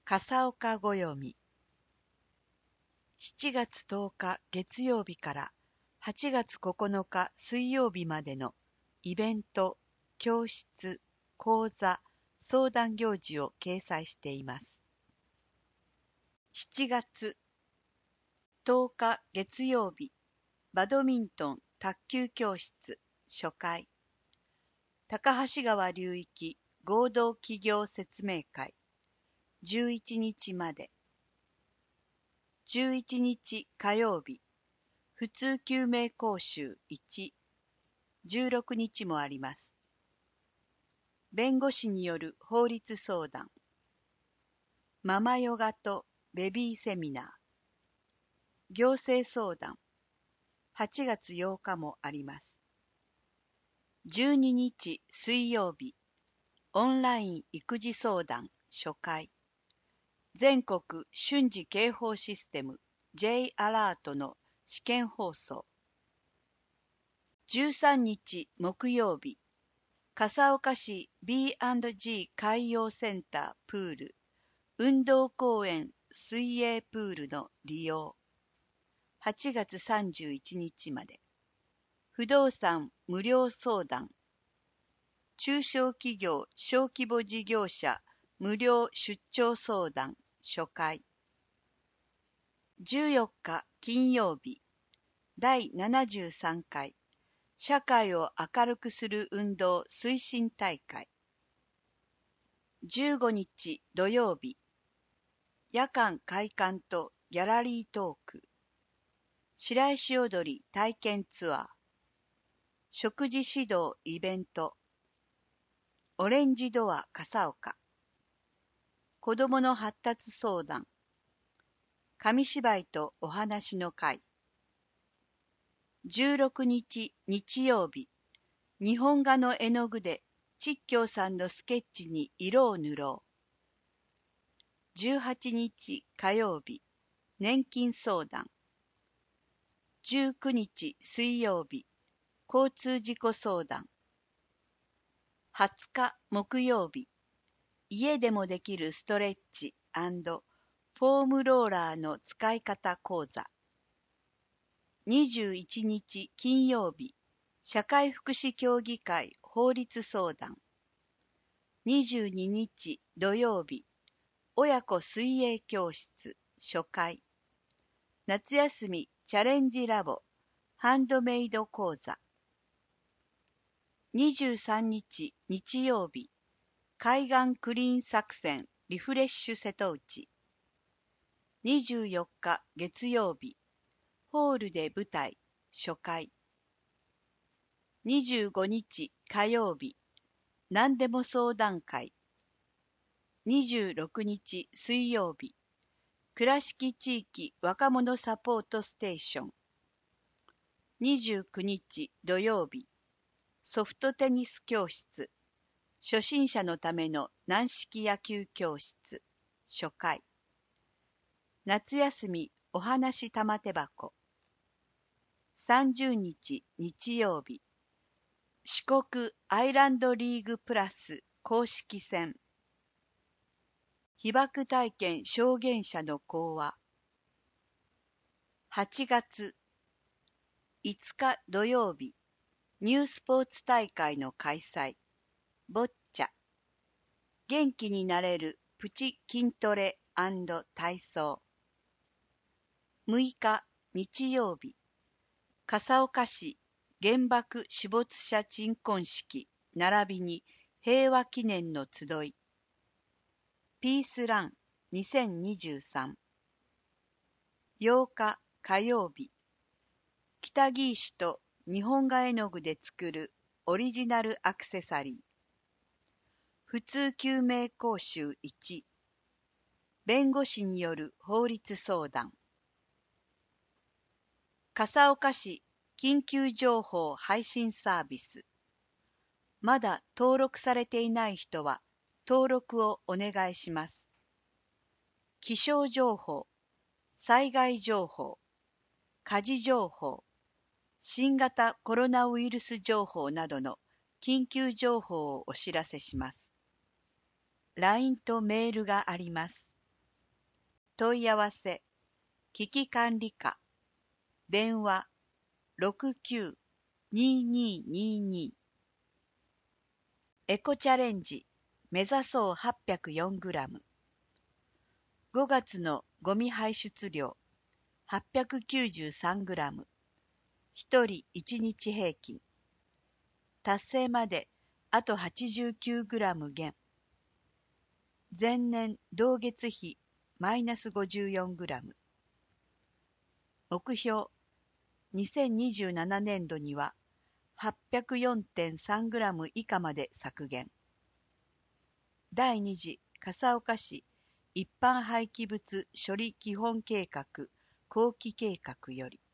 笠岡ご読み。7月10日月曜日から8月9日水曜日までのイベント、教室、講座、相談行事を掲載しています。7月10日月曜日、バドミントン卓球教室初回、高橋川流域合同企業説明会11日まで。11日火曜日、普通救命講習1、16日もあります。弁護士による法律相談、ママヨガとベビーセミナー、行政相談、8月8日もあります。12日水曜日、オンライン育児相談初回、全国瞬時警報システム J アラートの試験放送。13日木曜日、笠岡市 B&G 海洋センタープール運動公園水泳プールの利用。8月31日まで。不動産無料相談。中小企業小規模事業者無料出張相談初回。14日金曜日、第73回社会を明るくする運動推進大会。15日土曜日、夜間会館とギャラリートーク、白石踊り体験ツアー、食事指導イベント、オレンジドア笠岡、子どもの発達相談、紙芝居とお話の会。16日日曜日、日本画の絵の具でちっきょうさんのスケッチに色を塗ろう。18日火曜日、年金相談。19日水曜日、交通事故相談。20日木曜日、家でもできるストレッチ&フォームローラーの使い方講座。21日金曜日、社会福祉協議会法律相談。22日土曜日、親子水泳教室初回。夏休みチャレンジラボハンドメイド講座。23日日曜日、海岸クリーン作戦リフレッシュ瀬戸内。24日月曜日、ホールで舞台初回。25日火曜日、何でも相談会。26日水曜日、倉敷地域若者サポートステーション。29日土曜日、ソフトテニス教室、初心者のための軟式野球教室、初回。夏休みお話玉手箱。30日日曜日、四国アイランドリーグプラス公式戦。被爆体験証言者の講話。8月5日土曜日、ニュースポーツ大会の開催。ボッチャ。元気になれるプチ筋トレ&体操。6日日曜日、笠岡市原爆死没者鎮魂式並びに平和記念の集い。ピースラン2023。8日火曜日、北木石と日本画絵の具で作るオリジナルアクセサリー。普通救命講習1、弁護士による法律相談。笠岡市緊急情報配信サービス。まだ登録されていない人は登録をお願いします。気象情報、災害情報、火事情報、新型コロナウイルス情報などの緊急情報をお知らせします。LINE とメールがあります。 問い合わせ、危機管理課、電話69-2222。エコチャレンジ、目指そう804グラム。5月のゴミ排出量、893グラム。1人1日平均。達成まであと89グラム減。前年同月比マイナス54グラム。目標、2027年度には 804.3 グラム以下まで削減。第2次笠岡市一般廃棄物処理基本計画後期計画より。